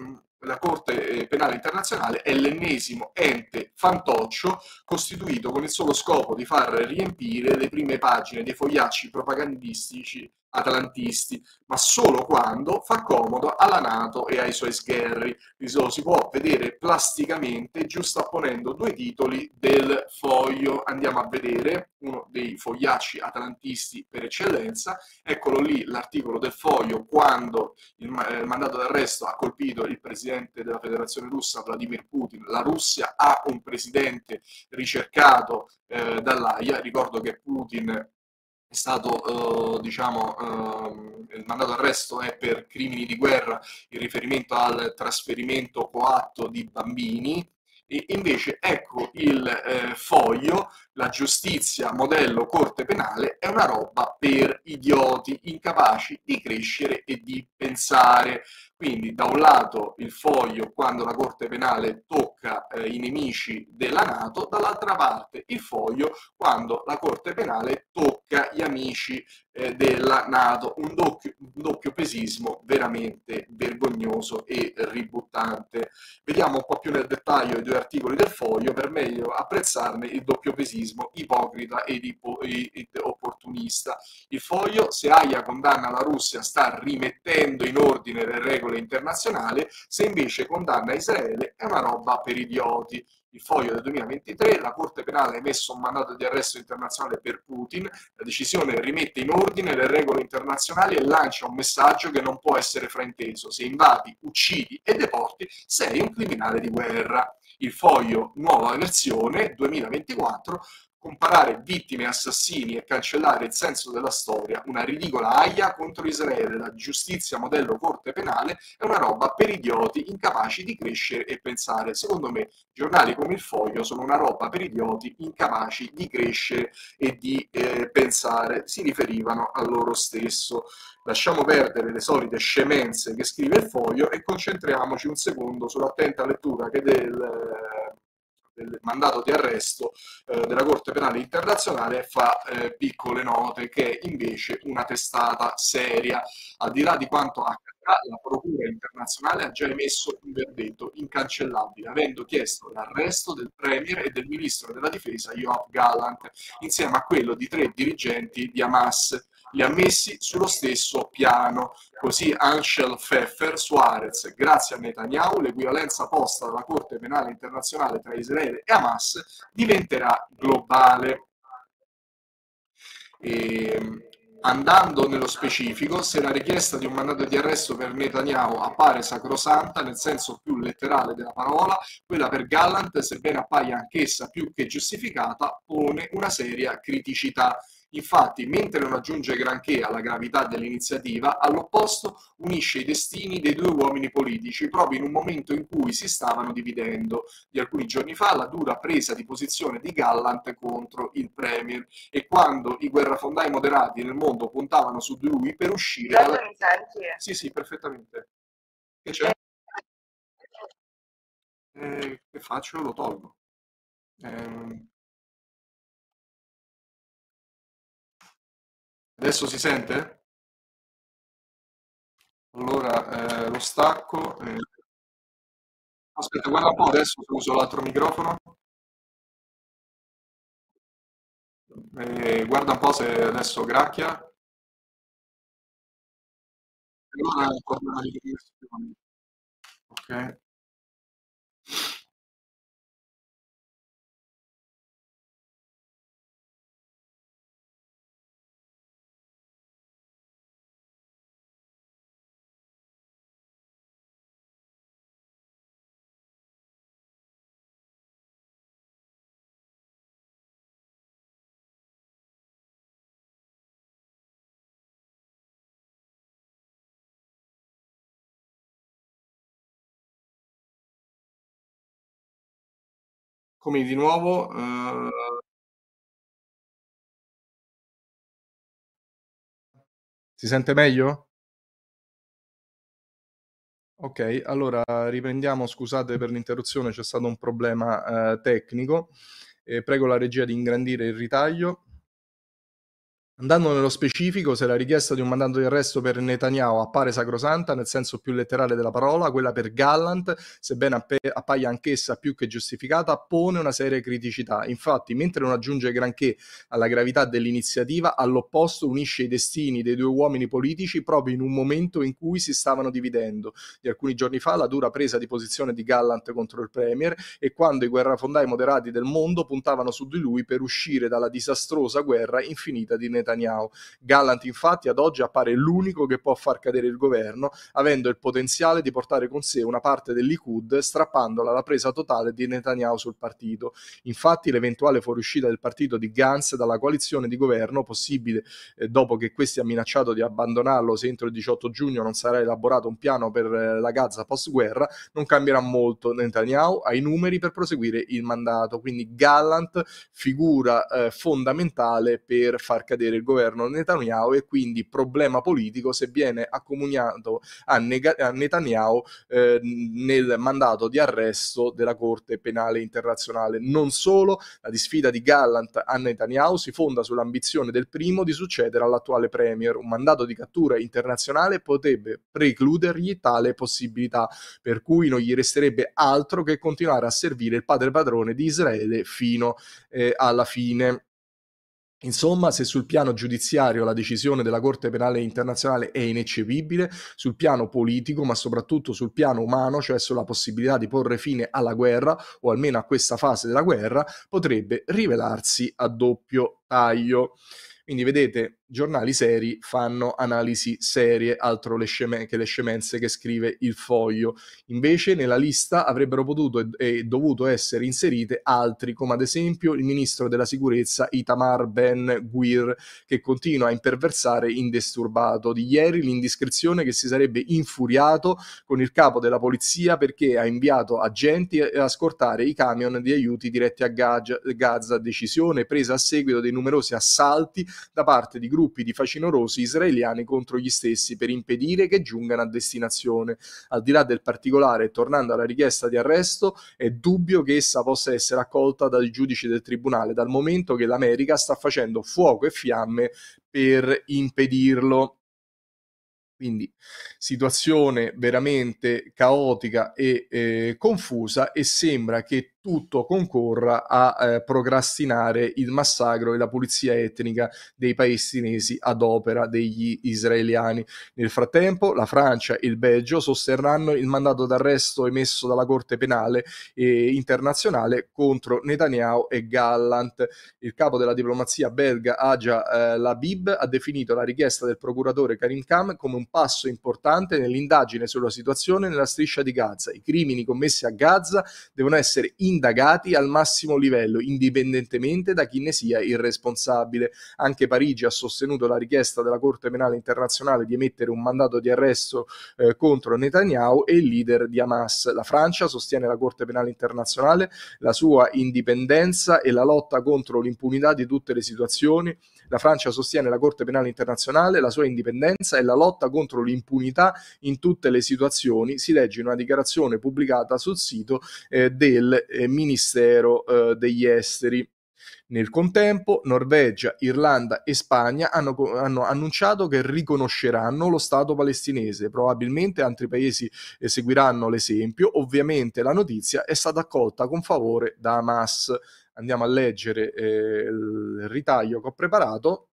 la Corte Penale Internazionale è l'ennesimo ente fantoccio costituito con il solo scopo di far riempire le prime pagine dei fogliacci propagandistici atlantisti, ma solo quando fa comodo alla NATO e ai suoi sgherri. Lo si può vedere plasticamente giustapponendo due titoli del foglio. Andiamo a vedere uno dei fogliacci atlantisti per eccellenza. Eccolo lì l'articolo del foglio quando il mandato d'arresto ha colpito il presidente della Federazione Russa, Vladimir Putin. La Russia ha un presidente ricercato eh, dall'A I A. Ricordo che Putin è stato, eh, diciamo, eh, il mandato d'arresto è per crimini di guerra in riferimento al trasferimento coatto di bambini. E invece ecco il eh, foglio, la giustizia modello corte penale è una roba per idioti incapaci di crescere e di pensare. Quindi da un lato il foglio quando la corte penale tocca eh, i nemici della NATO, dall'altra parte il foglio quando la corte penale tocca gli amici eh, della NATO. Un doppio, un doppio pesismo veramente vergognoso e ributtante. Vediamo un po' più nel dettaglio i due articoli del foglio per meglio apprezzarne il doppiopesismo ipocrita ed ipo- ed opportunista. Il foglio, se A I A condanna la Russia, sta rimettendo in ordine le regole internazionali, se invece condanna Israele è una roba per idioti. Il foglio del duemilaventitré, la Corte Penale ha emesso un mandato di arresto internazionale per Putin, la decisione rimette in ordine le regole internazionali e lancia un messaggio che non può essere frainteso: se invadi, uccidi e deporti, sei un criminale di guerra. Il foglio, nuova versione, duemilaventiquattro, comparare vittime e assassini e cancellare il senso della storia, una ridicola aia contro Israele, la giustizia modello corte penale è una roba per idioti incapaci di crescere e pensare. Secondo me giornali come il Foglio sono una roba per idioti incapaci di crescere e di eh, pensare. Si riferivano a loro stesso. Lasciamo perdere le solite scemenze che scrive il Foglio e concentriamoci un secondo sull'attenta lettura che del del mandato di arresto eh, della Corte Penale Internazionale fa eh, piccole note che è invece una testata seria. Al di là di quanto accadrà, la Procura internazionale ha già emesso un verdetto incancellabile, avendo chiesto l'arresto del Premier e del Ministro della Difesa Yoav Gallant, insieme a quello di tre dirigenti di Hamas. Li ha messi sullo stesso piano. Così Anshel Pfeffer Suarez, grazie a Netanyahu, l'equivalenza posta dalla Corte Penale Internazionale tra Israele e Hamas diventerà globale. E, andando nello specifico, se la richiesta di un mandato di arresto per Netanyahu appare sacrosanta nel senso più letterale della parola, quella per Gallant, sebbene appaia anch'essa più che giustificata, pone una seria criticità. Infatti, mentre non aggiunge granché alla gravità dell'iniziativa, all'opposto unisce i destini dei due uomini politici proprio in un momento in cui si stavano dividendo. Di alcuni giorni fa la dura presa di posizione di Gallant contro il Premier e quando i guerrafondai moderati nel mondo puntavano su di lui per uscire dalla... Mi senti? Sì, sì, perfettamente. Che c'è? Eh, che faccio? Lo tolgo. Eh, adesso si sente? Allora eh, lo stacco. eh. Aspetta, guarda un po' adesso se uso l'altro microfono. Eh, guarda un po' se adesso gracchia. Allora è un problema di connessione. Ok. Come di nuovo, eh, si sente meglio? Ok, allora riprendiamo, scusate per l'interruzione, c'è stato un problema eh, tecnico. Eh, prego la regia di ingrandire il ritaglio. Andando nello specifico, se la richiesta di un mandato di arresto per Netanyahu appare sacrosanta nel senso più letterale della parola, quella per Gallant, sebbene appe- appaia anch'essa più che giustificata, pone una seria criticità. Infatti, mentre non aggiunge granché alla gravità dell'iniziativa, all'opposto unisce i destini dei due uomini politici proprio in un momento in cui si stavano dividendo. Di alcuni giorni fa la dura presa di posizione di Gallant contro il Premier e quando i guerrafondai moderati del mondo puntavano su di lui per uscire dalla disastrosa guerra infinita di Netanyahu. Gallant infatti ad oggi appare l'unico che può far cadere il governo, avendo il potenziale di portare con sé una parte del Likud, strappandola alla presa totale di Netanyahu sul partito. Infatti l'eventuale fuoriuscita del partito di Gantz dalla coalizione di governo, possibile eh, dopo che questi ha minacciato di abbandonarlo se entro il diciotto giugno non sarà elaborato un piano per eh, la Gaza post-guerra, non cambierà molto. Netanyahu ha i numeri per proseguire il mandato, quindi Gallant figura eh, fondamentale per far cadere il governo Netanyahu e quindi problema politico se viene accomuniato a, Nega- a Netanyahu eh, nel mandato di arresto della Corte Penale Internazionale. Non solo, la disfida di Gallant a Netanyahu si fonda sull'ambizione del primo di succedere all'attuale premier. Un mandato di cattura internazionale potrebbe precludergli tale possibilità, per cui non gli resterebbe altro che continuare a servire il padre padrone di Israele fino eh, alla fine. Insomma, se sul piano giudiziario la decisione della Corte Penale Internazionale è ineccepibile, sul piano politico, ma soprattutto sul piano umano, cioè sulla possibilità di porre fine alla guerra, o almeno a questa fase della guerra, potrebbe rivelarsi a doppio taglio. Quindi vedete, giornali seri fanno analisi serie, altro le sceme- che le scemenze che scrive il Foglio. Invece nella lista avrebbero potuto e, e dovuto essere inserite altri, come ad esempio il ministro della sicurezza Itamar Ben Gvir, che continua a imperversare indisturbato. Di ieri l'indiscrezione che si sarebbe infuriato con il capo della polizia perché ha inviato agenti a scortare i camion di aiuti diretti a Gaza, decisione presa a seguito dei numerosi assalti da parte di gruppi di facinorosi israeliani contro gli stessi per impedire che giungano a destinazione. Al di là del particolare, tornando alla richiesta di arresto, è dubbio che essa possa essere accolta dai giudici del tribunale, dal momento che l'America sta facendo fuoco e fiamme per impedirlo. Quindi situazione veramente caotica e eh, confusa e sembra che tutto concorra a eh, procrastinare il massacro e la pulizia etnica dei palestinesi ad opera degli israeliani. Nel frattempo la Francia e il Belgio sosterranno il mandato d'arresto emesso dalla Corte Penale eh, internazionale contro Netanyahu e Gallant. Il capo della diplomazia belga Aja eh, Labib ha definito la richiesta del procuratore Karim Khan come un passo importante nell'indagine sulla situazione nella striscia di Gaza. I crimini commessi a Gaza devono essere indagati al massimo livello, indipendentemente da chi ne sia il responsabile. Anche Parigi ha sostenuto la richiesta della Corte Penale Internazionale di emettere un mandato di arresto eh, contro Netanyahu e il leader di Hamas. La Francia sostiene la Corte Penale Internazionale, la sua indipendenza e la lotta contro l'impunità di tutte le situazioni. La Francia sostiene la Corte Penale Internazionale, la sua indipendenza e la lotta contro l'impunità in tutte le situazioni, si legge in una dichiarazione pubblicata sul sito eh, del eh, Ministero eh, degli Esteri. Nel contempo, Norvegia, Irlanda e Spagna hanno, hanno, annunciato che riconosceranno lo Stato palestinese. Probabilmente altri paesi eh, seguiranno l'esempio. Ovviamente la notizia è stata accolta con favore da Hamas. Andiamo a leggere eh, il ritaglio che ho preparato.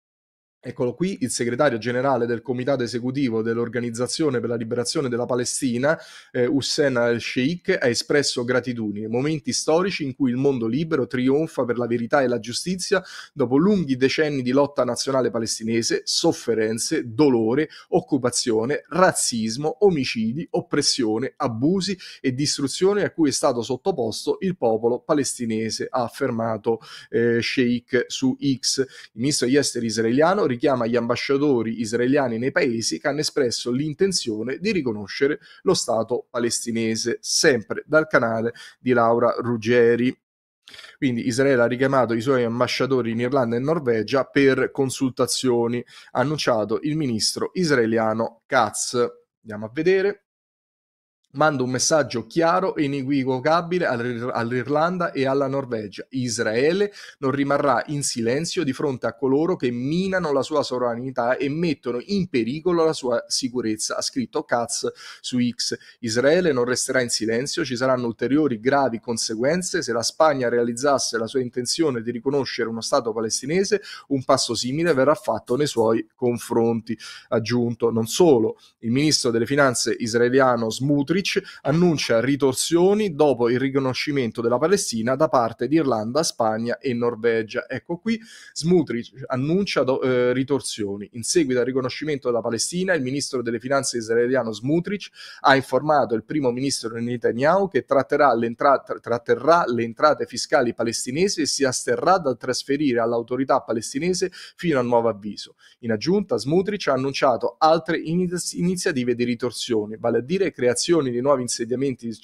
Eccolo qui, il segretario generale del comitato esecutivo dell'Organizzazione per la Liberazione della Palestina, eh, Hussein al-Sheikh, ha espresso gratitudine, momenti storici in cui il mondo libero trionfa per la verità e la giustizia dopo lunghi decenni di lotta nazionale palestinese, sofferenze, dolore, occupazione, razzismo, omicidi, oppressione, abusi e distruzione a cui è stato sottoposto il popolo palestinese, ha affermato eh, Sheikh su X. Il ministro degli esteri israeliano richiama gli ambasciatori israeliani nei paesi che hanno espresso l'intenzione di riconoscere lo Stato palestinese, sempre dal canale di Laura Ruggeri. Quindi Israele ha richiamato i suoi ambasciatori in Irlanda e Norvegia per consultazioni, ha annunciato il ministro israeliano Katz. Andiamo a vedere. Manda un messaggio chiaro e inequivocabile all'Ir- all'Irlanda e alla Norvegia. Israele non rimarrà in silenzio di fronte a coloro che minano la sua sovranità e mettono in pericolo la sua sicurezza, ha scritto Katz su X. Israele non resterà in silenzio, ci saranno ulteriori gravi conseguenze se la Spagna realizzasse la sua intenzione di riconoscere uno Stato palestinese, un passo simile verrà fatto nei suoi confronti. Aggiunto, non solo, il ministro delle finanze israeliano Smotrich annuncia ritorsioni dopo il riconoscimento della Palestina da parte di Irlanda, Spagna e Norvegia. Ecco qui Smotrich annuncia do, eh, ritorsioni. In seguito al riconoscimento della Palestina, il ministro delle finanze israeliano Smotrich ha informato il primo ministro Netanyahu che tratterà le, tratterrà le entrate fiscali palestinesi e si asterrà dal trasferire all'autorità palestinese fino a nuovo avviso. In aggiunta, Smotrich ha annunciato altre iniz- iniziative di ritorsione, vale a dire creazioni di nuovi insediamenti di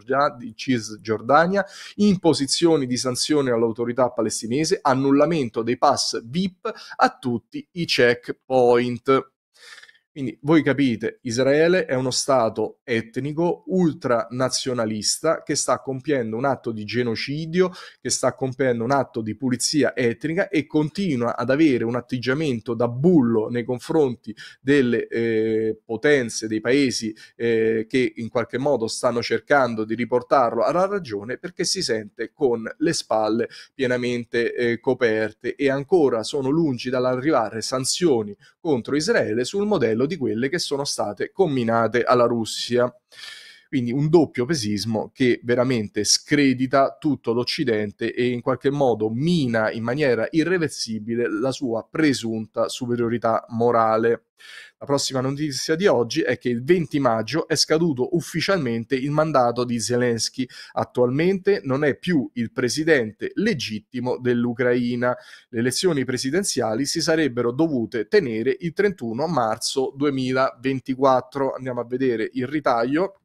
Cisgiordania, imposizioni di sanzioni all'autorità palestinese, annullamento dei pass V I P a tutti i checkpoint. Quindi voi capite, Israele è uno stato etnico ultranazionalista che sta compiendo un atto di genocidio, che sta compiendo un atto di pulizia etnica e continua ad avere un atteggiamento da bullo nei confronti delle eh, potenze, dei paesi eh, che in qualche modo stanno cercando di riportarlo alla ragione, perché si sente con le spalle pienamente eh, coperte e ancora sono lungi dall'arrivare sanzioni contro Israele sul modello di quelle che sono state comminate alla Russia. Quindi un doppio pesismo che veramente scredita tutto l'Occidente e in qualche modo mina in maniera irreversibile la sua presunta superiorità morale. La prossima notizia di oggi è che il venti maggio è scaduto ufficialmente il mandato di Zelensky. Attualmente non è più il presidente legittimo dell'Ucraina. Le elezioni presidenziali si sarebbero dovute tenere il trentuno marzo duemilaventiquattro. Andiamo a vedere il ritaglio.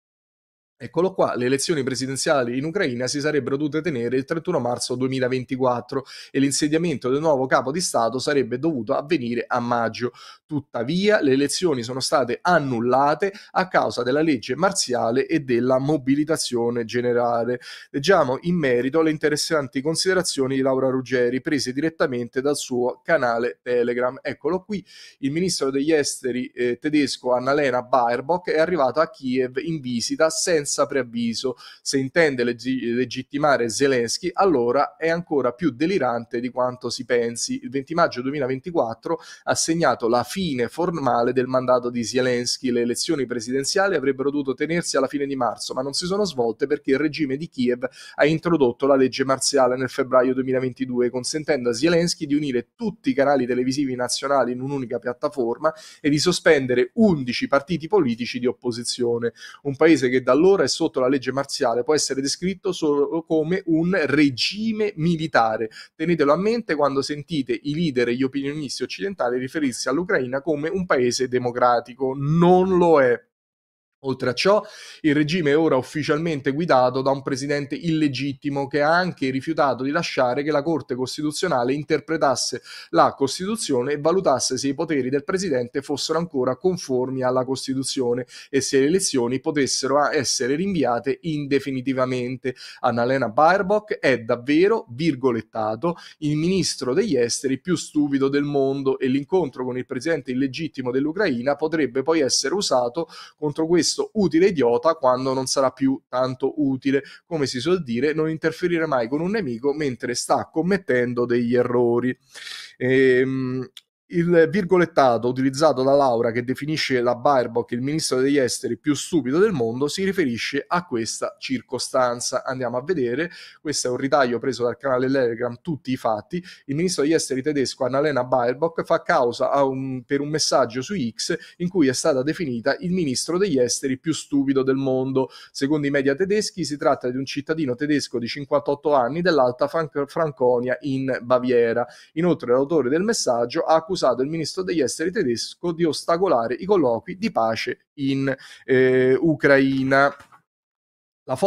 Eccolo qua, le elezioni presidenziali in Ucraina si sarebbero dovute tenere il trentuno marzo duemilaventiquattro e l'insediamento del nuovo capo di Stato sarebbe dovuto avvenire a maggio. Tuttavia, le elezioni sono state annullate a causa della legge marziale e della mobilitazione generale. Leggiamo in merito le interessanti considerazioni di Laura Ruggeri prese direttamente dal suo canale Telegram. Eccolo qui, il ministro degli esteri eh, tedesco Annalena Baerbock è arrivato a Kiev in visita senza preavviso. Se intende leggi- legittimare Zelensky, allora è ancora più delirante di quanto si pensi. Il venti maggio duemilaventiquattro ha segnato la fine formale del mandato di Zelensky. Le elezioni presidenziali avrebbero dovuto tenersi alla fine di marzo, ma non si sono svolte perché il regime di Kiev ha introdotto la legge marziale nel febbraio duemilaventidue, consentendo a Zelensky di unire tutti i canali televisivi nazionali in un'unica piattaforma e di sospendere undici partiti politici di opposizione. Un paese che da allora è sotto la legge marziale può essere descritto solo come un regime militare. Tenetelo a mente quando sentite i leader e gli opinionisti occidentali riferirsi all'Ucraina come un paese democratico. Non lo è. Oltre a ciò, il regime è ora ufficialmente guidato da un presidente illegittimo che ha anche rifiutato di lasciare che la Corte Costituzionale interpretasse la Costituzione e valutasse se i poteri del presidente fossero ancora conformi alla Costituzione e se le elezioni potessero essere rinviate indefinitivamente. Annalena Baerbock è davvero, virgolettato, il ministro degli esteri più stupido del mondo e l'incontro con il presidente illegittimo dell'Ucraina potrebbe poi essere usato contro questo utile idiota quando non sarà più tanto utile. Come si suol dire, non interferire mai con un nemico mentre sta commettendo degli errori. Ehm, il virgolettato utilizzato da Laura, che definisce la Baerbock il ministro degli esteri più stupido del mondo, si riferisce a questa circostanza. Andiamo a vedere, questo è un ritaglio preso dal canale Telegram Tutti i fatti. Il ministro degli esteri tedesco Annalena Baerbock fa causa a un, per un messaggio su X in cui è stata definita il ministro degli esteri più stupido del mondo. Secondo i media tedeschi si tratta di un cittadino tedesco di cinquantotto anni dell'Alta Franconia in Baviera. Inoltre l'autore del messaggio ha accusato il ministro degli esteri tedesco di ostacolare i colloqui di pace in eh, Ucraina. La foto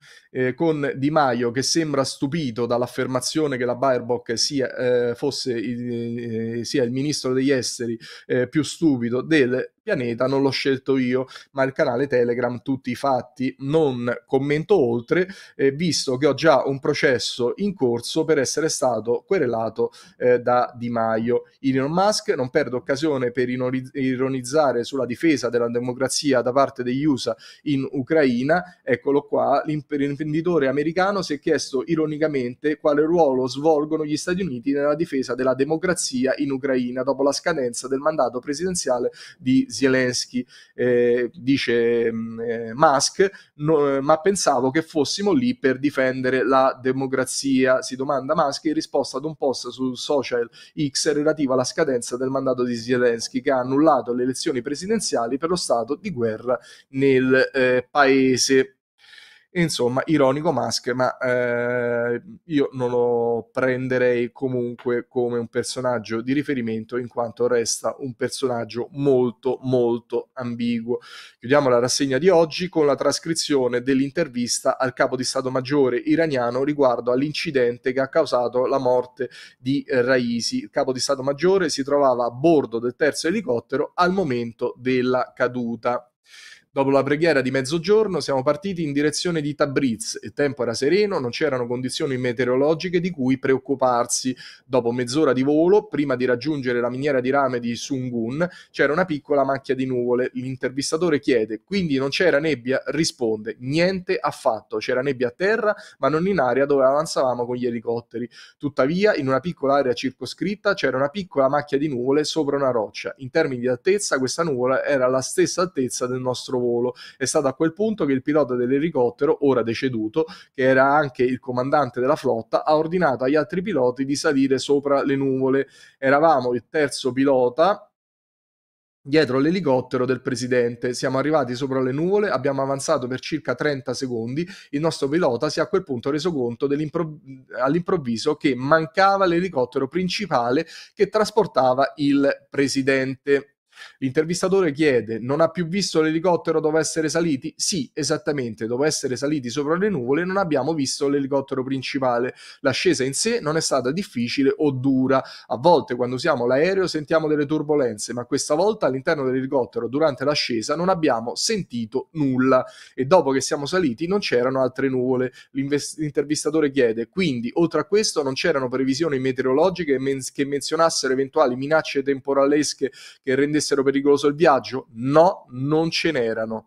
eh, con Di Maio che sembra stupito dall'affermazione che la Baerbock sia, eh, fosse il, eh, sia il ministro degli esteri eh, più stupido del pianeta. Non l'ho scelto io, ma il canale Telegram tutti i fatti. Non commento oltre, eh, visto che ho già un processo in corso per essere stato querelato eh, da Di Maio. Elon Musk non perde occasione per ironizzare sulla difesa della democrazia da parte degli U S A in Ucraina. Eccolo qua, l'imprenditore americano si è chiesto ironicamente quale ruolo svolgono gli Stati Uniti nella difesa della democrazia in Ucraina dopo la scadenza del mandato presidenziale di Zelensky. Eh, dice eh, Musk, no, ma pensavo che fossimo lì per difendere la democrazia, si domanda Musk in risposta ad un post sul social X relativo alla scadenza del mandato di Zelensky, che ha annullato le elezioni presidenziali per lo stato di guerra nel eh, paese. Insomma, ironico Musk, ma eh, io non lo prenderei comunque come un personaggio di riferimento, in quanto resta un personaggio molto molto ambiguo. Chiudiamo la rassegna di oggi con la trascrizione dell'intervista al capo di Stato Maggiore iraniano riguardo all'incidente che ha causato la morte di Raisi. Il capo di Stato Maggiore si trovava a bordo del terzo elicottero al momento della caduta. Dopo la preghiera di mezzogiorno siamo partiti in direzione di Tabriz. Il tempo era sereno, non c'erano condizioni meteorologiche di cui preoccuparsi. Dopo mezz'ora di volo, prima di raggiungere la miniera di rame di Sungun, c'era una piccola macchia di nuvole. L'intervistatore chiede: quindi non c'era nebbia? Risponde: niente affatto. C'era nebbia a terra, ma non in aria dove avanzavamo con gli elicotteri. Tuttavia, in una piccola area circoscritta c'era una piccola macchia di nuvole sopra una roccia. In termini di altezza, questa nuvola era alla stessa altezza del nostro volo. È stato a quel punto che il pilota dell'elicottero, ora deceduto, che era anche il comandante della flotta, ha ordinato agli altri piloti di salire sopra le nuvole. Eravamo il terzo pilota dietro l'elicottero del presidente. Siamo arrivati sopra le nuvole, abbiamo avanzato per circa trenta secondi. Il nostro pilota si è a quel punto reso conto all'improvviso che mancava l'elicottero principale che trasportava il presidente. L'intervistatore chiede: non ha più visto l'elicottero dopo essere saliti? Sì, esattamente, dopo essere saliti sopra le nuvole non abbiamo visto l'elicottero principale. L'ascesa in sé non è stata difficile o dura. A volte quando usiamo l'aereo sentiamo delle turbolenze, ma questa volta all'interno dell'elicottero durante l'ascesa non abbiamo sentito nulla, e dopo che siamo saliti non c'erano altre nuvole. L'intervistatore chiede: quindi oltre a questo non c'erano previsioni meteorologiche che menzionassero eventuali minacce temporalesche che rendessero pericoloso il viaggio? No, non ce n'erano.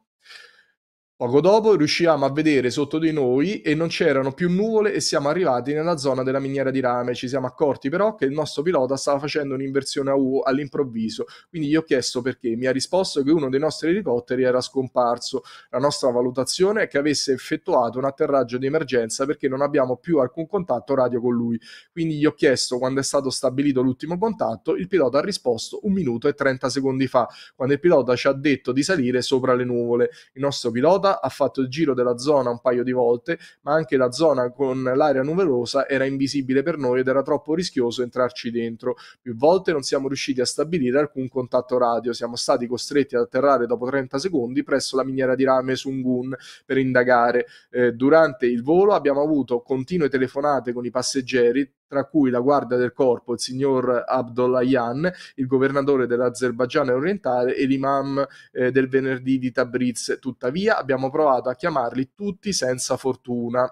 Poco dopo riuscivamo a vedere sotto di noi e non c'erano più nuvole e siamo arrivati nella zona della miniera di rame. Ci siamo accorti però che il nostro pilota stava facendo un'inversione a U all'improvviso, quindi gli ho chiesto perché. Mi ha risposto che uno dei nostri elicotteri era scomparso. La nostra valutazione è che avesse effettuato un atterraggio di emergenza perché non abbiamo più alcun contatto radio con lui. Quindi gli ho chiesto quando è stato stabilito l'ultimo contatto. Il pilota ha risposto un minuto e trenta secondi fa, quando il pilota ci ha detto di salire sopra le nuvole. Il nostro pilota ha fatto il giro della zona un paio di volte, ma anche la zona con l'area nuvolosa era invisibile per noi ed era troppo rischioso entrarci dentro. Più volte non siamo riusciti a stabilire alcun contatto radio. Siamo stati costretti ad atterrare dopo trenta secondi presso la miniera di rame Sungun per indagare. Eh, durante il volo abbiamo avuto continue telefonate con i passeggeri, tra cui la guardia del corpo, il signor Abdollahian, il governatore dell'Azerbaigian orientale e l'imam eh, del venerdì di Tabriz. Tuttavia abbiamo provato a chiamarli tutti senza fortuna.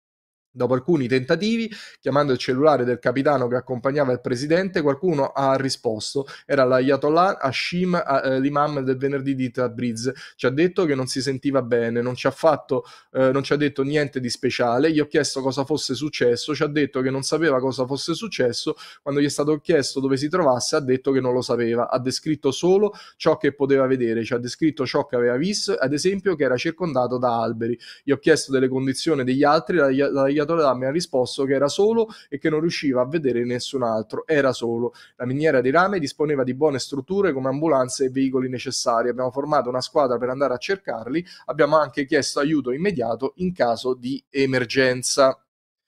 Dopo alcuni tentativi, chiamando il cellulare del capitano che accompagnava il presidente, qualcuno ha risposto. Era l'Ayatollah Hashim, eh, l'imam del venerdì di Tabriz. Ci ha detto che non si sentiva bene, non ci ha fatto, eh, non ci ha detto niente di speciale. Gli ho chiesto cosa fosse successo, ci ha detto che non sapeva cosa fosse successo. Quando gli è stato chiesto dove si trovasse, ha detto che non lo sapeva. Ha descritto solo ciò che poteva vedere, ci ha descritto ciò che aveva visto, ad esempio che era circondato da alberi. Gli ho chiesto delle condizioni degli altri, la mi ha risposto che era solo e che non riusciva a vedere nessun altro, era solo. La miniera di rame disponeva di buone strutture come ambulanze e veicoli necessari. Abbiamo formato una squadra per andare a cercarli, abbiamo anche chiesto aiuto immediato in caso di emergenza.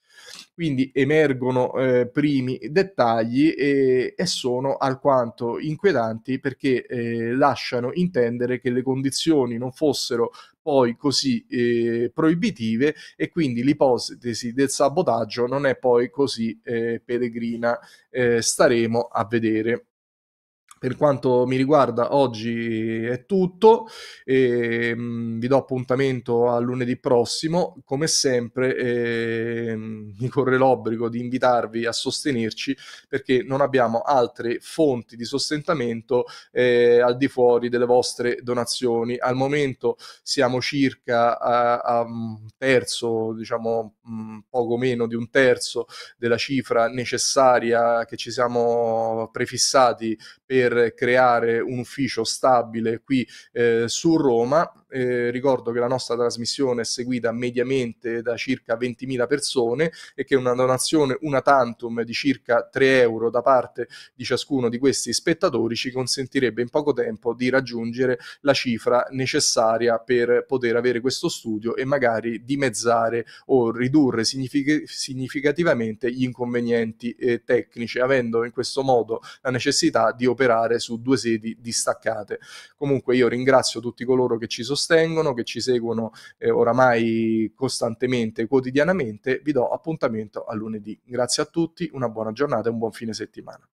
Quindi emergono eh, primi dettagli e, e sono alquanto inquietanti perché eh, lasciano intendere che le condizioni non fossero poi così eh, proibitive e quindi l'ipotesi del sabotaggio non è poi così eh, peregrina. Eh, staremo a vedere. Per quanto mi riguarda, oggi è tutto. E, mh, vi do appuntamento a lunedì prossimo. Come sempre, eh, mi corre l'obbligo di invitarvi a sostenerci perché non abbiamo altre fonti di sostentamento eh, al di fuori delle vostre donazioni. Al momento siamo circa a, a un terzo, diciamo mh, poco meno di un terzo della cifra necessaria che ci siamo prefissati per creare un ufficio stabile qui eh, su Roma. Eh, ricordo che la nostra trasmissione è seguita mediamente da circa ventimila persone e che una donazione una tantum di circa tre euro da parte di ciascuno di questi spettatori ci consentirebbe in poco tempo di raggiungere la cifra necessaria per poter avere questo studio e magari dimezzare o ridurre signific- significativamente gli inconvenienti eh, tecnici, avendo in questo modo la necessità di operare su due sedi distaccate. Comunque io ringrazio tutti coloro che ci sostengono, che ci seguono eh, oramai costantemente, quotidianamente. Vi do appuntamento a lunedì. Grazie a tutti, una buona giornata e un buon fine settimana.